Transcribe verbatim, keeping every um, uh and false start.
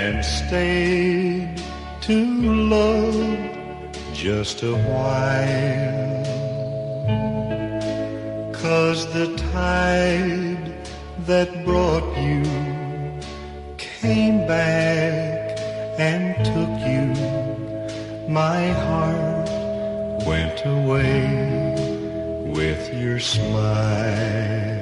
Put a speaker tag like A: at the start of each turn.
A: and stayed to love just a while. 'Cause the tide that brought you came back and took you. My heart went away with your smile.